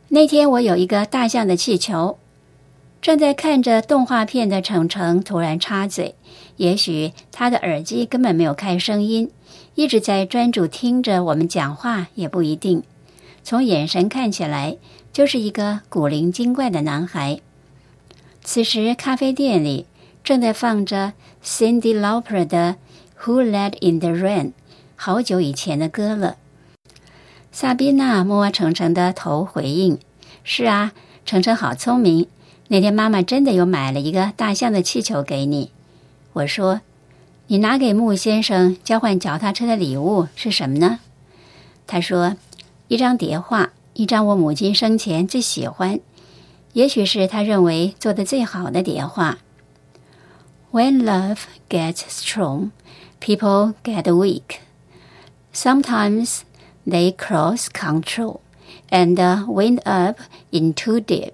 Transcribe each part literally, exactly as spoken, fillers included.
那天我有一个大象的气球，正在看着动画片的程程突然插嘴，也许他的耳机根本没有开声音，一直在专注听着我们讲话也不一定。从眼神看起来，就是一个古灵精怪的男孩。此时咖啡店里正在放着 Cyndi Lauper 的 Who Let in the Rain， 好久以前的歌了。萨宾娜摸程程的头回应，是啊，程程好聪明，那天妈妈真的有买了一个大象的气球给你。我说，你拿给穆先生交换脚踏车的礼物是什么呢？他说，一张叠画，一张我母亲生前最喜欢，也许是他认为做得最好的叠画。When love gets strong, people get weak. Sometimes they cross control and wind up in too deep.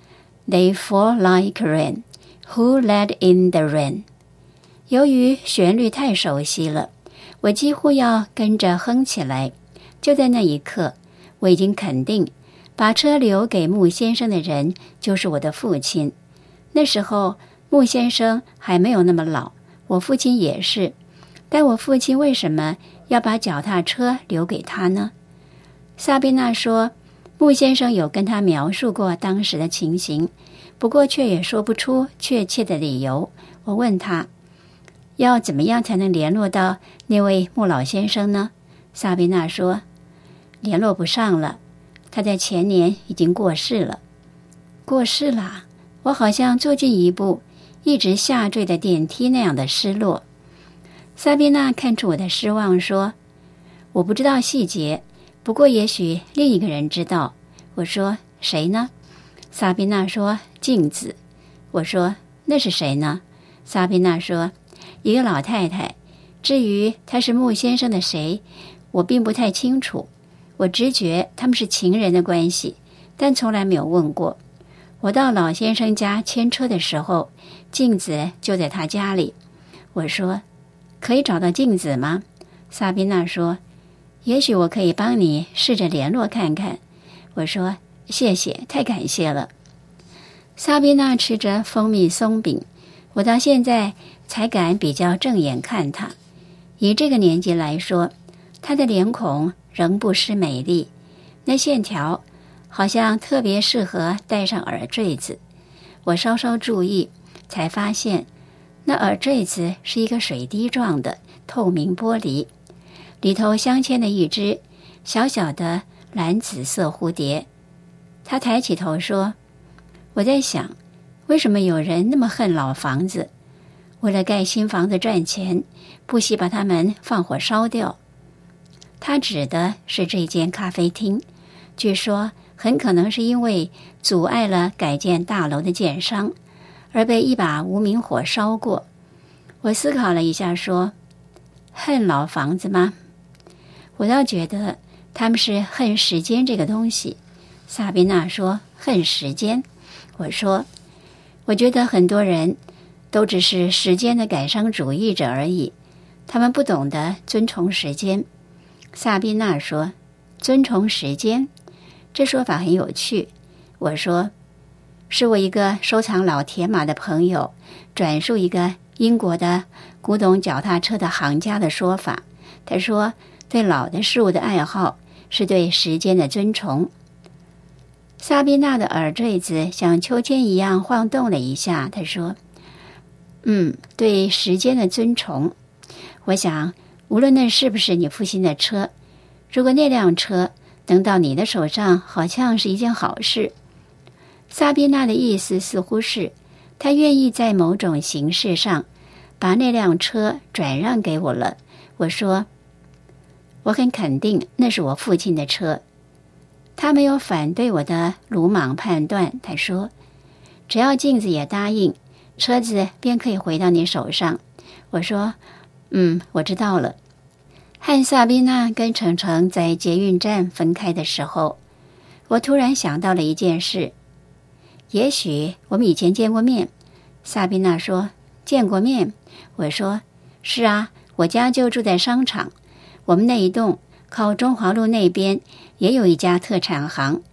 They fall like rain. Who let in the rain? 由于旋律太熟悉了，我几乎要跟着哼起来。就在那一刻，我已经肯定把车留给穆先生的人就是我的父亲。那时候穆先生还没有那么老，我父亲也是，但我父亲为什么要把脚踏车留给他呢？萨宾娜说，穆先生有跟他描述过当时的情形，不过却也说不出确切的理由。我问他，要怎么样才能联络到那位穆老先生呢？萨宾娜说，联络不上了，他在前年已经过世了。过世了？我好像坐进一部一直下坠的电梯那样的失落。萨宾娜看出我的失望，说，我不知道细节，不过也许另一个人知道。我说，谁呢？萨宾娜说，镜子。我说，那是谁呢？萨宾娜说，一个老太太。至于她是穆先生的谁，我并不太清楚。我直觉他们是情人的关系，但从来没有问过。我到老先生家牵车的时候，镜子就在他家里。我说，可以找到镜子吗？萨宾娜说，也许我可以帮你试着联络看看。我说，谢谢，太感谢了。萨宾娜吃着蜂蜜松饼，我到现在才敢比较正眼看她。以这个年纪来说，她的脸孔仍不失美丽，那线条好像特别适合戴上耳坠子。我稍稍注意，才发现那耳坠子是一个水滴状的透明玻璃，里头镶嵌了一只小小的蓝紫色蝴蝶。他抬起头说，我在想，为什么有人那么恨老房子，为了盖新房子赚钱，不惜把它们放火烧掉。他指的是这间咖啡厅，据说很可能是因为阻碍了改建大楼的建商，而被一把无名火烧过。我思考了一下说，恨老房子吗？我倒觉得他们是恨时间这个东西。萨宾娜说，恨时间。我说，我觉得很多人都只是时间的感伤主义者而已，他们不懂得尊崇时间。萨宾娜说，尊崇时间，这说法很有趣。我说，是我一个收藏老铁马的朋友转述一个英国的古董脚踏车的行家的说法。他说，对老的事物的爱好是对时间的尊崇。萨宾娜的耳坠子像秋千一样晃动了一下，他说，嗯，对时间的尊崇。我想无论那是不是你父亲的车，如果那辆车能到你的手上，好像是一件好事。萨宾娜的意思似乎是，她愿意在某种形式上把那辆车转让给我了。我说，我很肯定那是我父亲的车。他没有反对我的鲁莽判断，他说，只要镜子也答应，车子便可以回到你手上。我说，嗯，我知道了。和萨宾娜跟程程在捷运站分开的时候，我突然想到了一件事。也许我们以前见过面。萨宾娜说，见过面。我说，是啊，我家就住在商场，我们那一栋靠中华路那边也有一家特产行。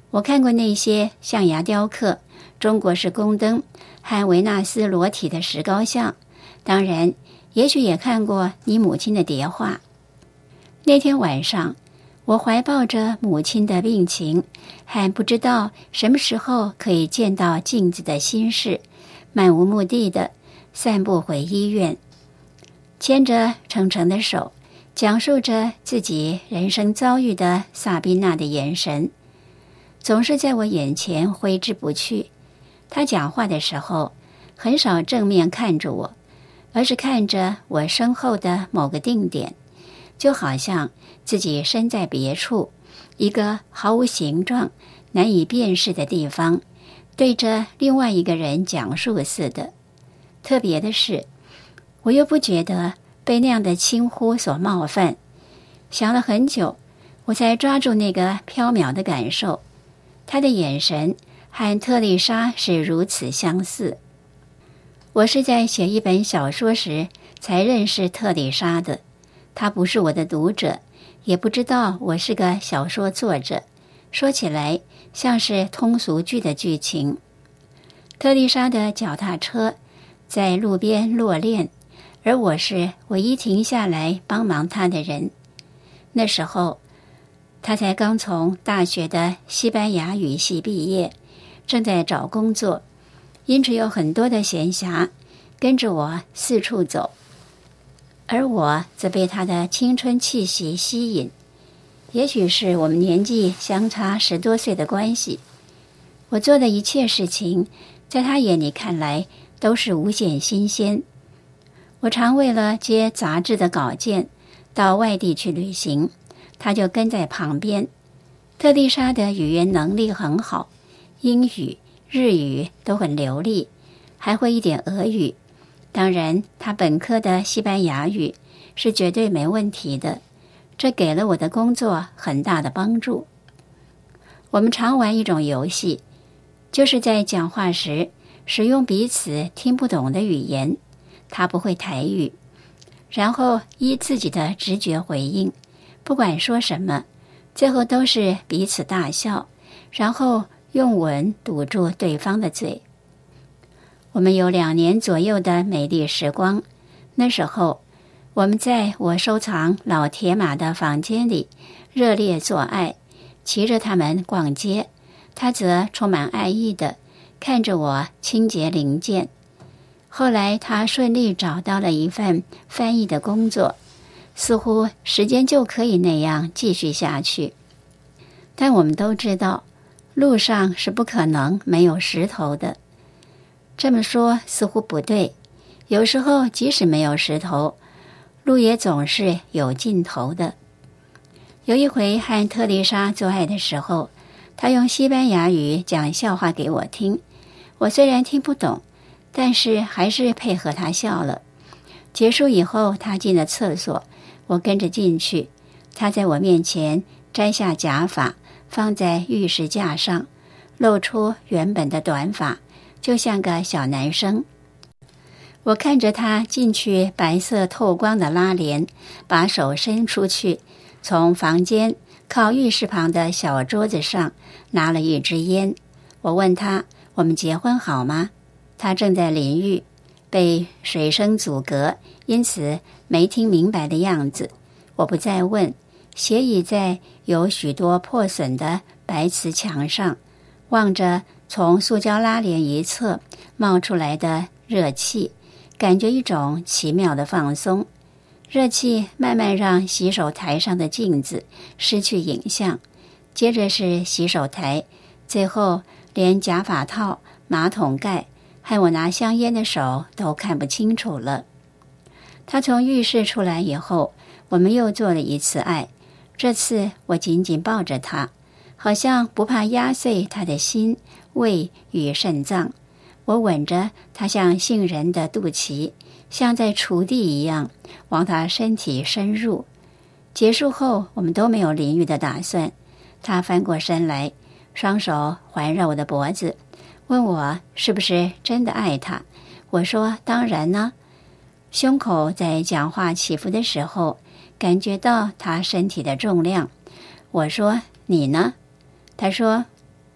我看过那些象牙雕刻、中国式宫灯和维纳斯裸体的石膏像，当然，也许也看过你母亲的叠画。那天晚上，我怀抱着母亲的病情，还不知道什么时候可以见到镜子的心事，漫无目的的散步回医院，牵着程程的手，讲述着自己人生遭遇的萨宾娜的眼神，总是在我眼前挥之不去。她讲话的时候，很少正面看着我，而是看着我身后的某个定点，就好像自己身在别处，一个毫无形状、难以辨识的地方，对着另外一个人讲述似的。特别的是，我又不觉得被那样的轻呼所冒犯。想了很久，我才抓住那个缥缈的感受。他的眼神和特丽莎是如此相似。我是在写一本小说时才认识特丽莎的，她不是我的读者，也不知道我是个小说作者，说起来像是通俗剧的剧情。特丽莎的脚踏车在路边落链，而我是唯一停下来帮忙她的人。那时候，她才刚从大学的西班牙语系毕业，正在找工作，因此有很多的闲暇，跟着我四处走。而我则被她的青春气息吸引，也许是我们年纪相差十多岁的关系，我做的一切事情，在她眼里看来都是无限新鲜。我常为了接杂志的稿件到外地去旅行，她就跟在旁边。特丽莎的语言能力很好，英语、日语都很流利，还会一点俄语。当然，她本科的西班牙语是绝对没问题的，这给了我的工作很大的帮助。我们常玩一种游戏，就是在讲话时使用彼此听不懂的语言，她不会台语，然后依自己的直觉回应，不管说什么，最后都是彼此大笑，然后用吻堵住对方的嘴。我们有两年左右的美丽时光，那时候我们在我收藏老铁马的房间里热烈做爱，骑着它们逛街，他则充满爱意地看着我清洁零件。后来他顺利找到了一份翻译的工作，似乎时间就可以那样继续下去。但我们都知道，路上是不可能没有石头的。这么说似乎不对，有时候即使没有石头，路也总是有尽头的。有一回和特丽莎做爱的时候，她用西班牙语讲笑话给我听，我虽然听不懂，但是还是配合她笑了。结束以后，她进了厕所，我跟着进去。她在我面前摘下假发，放在浴室架上，露出原本的短发，就像个小男生。我看着他进去白色透光的拉帘，把手伸出去，从房间靠浴室旁的小桌子上拿了一支烟。我问他，我们结婚好吗？他正在淋浴，被水声阻隔，因此没听明白的样子。我不再问，斜倚在有许多破损的白瓷墙上，望着从塑胶拉帘一侧冒出来的热气，感觉一种奇妙的放松。热气慢慢让洗手台上的镜子失去影像，接着是洗手台，最后连假发套、马桶盖和我拿香烟的手都看不清楚了。他从浴室出来以后，我们又做了一次爱，这次我紧紧抱着他，好像不怕压碎他的心、胃与肾脏。我吻着他像杏仁的肚脐，像在锄地一样往他身体深入。结束后，我们都没有淋浴的打算。他翻过身来，双手环绕我的脖子，问我是不是真的爱他。我说当然呢。胸口在讲话起伏的时候，感觉到他身体的重量。我说你呢？他说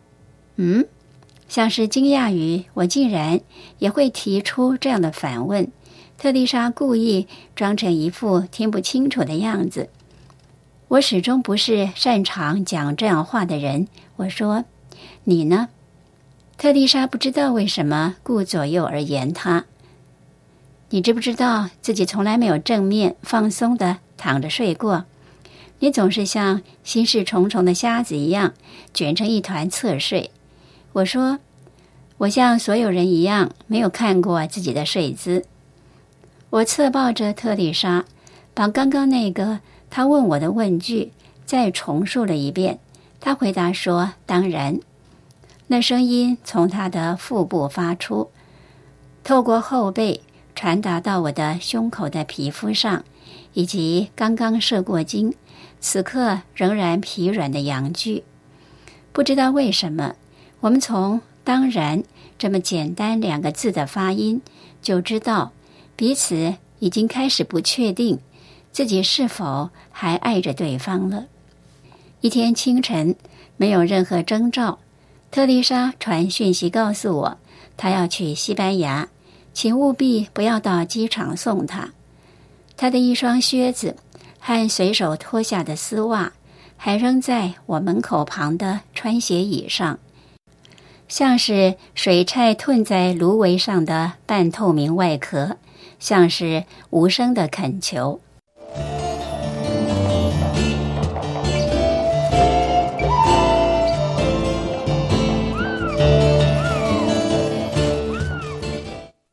嗯，像是惊讶于我竟然也会提出这样的反问。特丽莎故意装成一副听不清楚的样子。我始终不是擅长讲这样话的人。我说，你呢？特丽莎不知道为什么顾左右而言他。你知不知道自己从来没有正面放松地躺着睡过？你总是像心事重重的瞎子一样卷成一团侧睡。我说，我像所有人一样没有看过自己的睡姿。我侧抱着特丽莎，把刚刚那个她问我的问句再重述了一遍。她回答说，当然。那声音从她的腹部发出，透过后背传达到我的胸口的皮肤上，以及刚刚射过精，此刻仍然疲软的阳具。不知道为什么，我们从当然这么简单两个字的发音就知道彼此已经开始不确定自己是否还爱着对方了。一天清晨，没有任何征兆，特丽莎传讯息告诉我，她要去西班牙，请务必不要到机场送她。她的一双靴子和随手脱下的丝袜还扔在我门口旁的穿鞋椅上，像是水菜吞在芦苇上的半透明外壳，像是无声的恳求。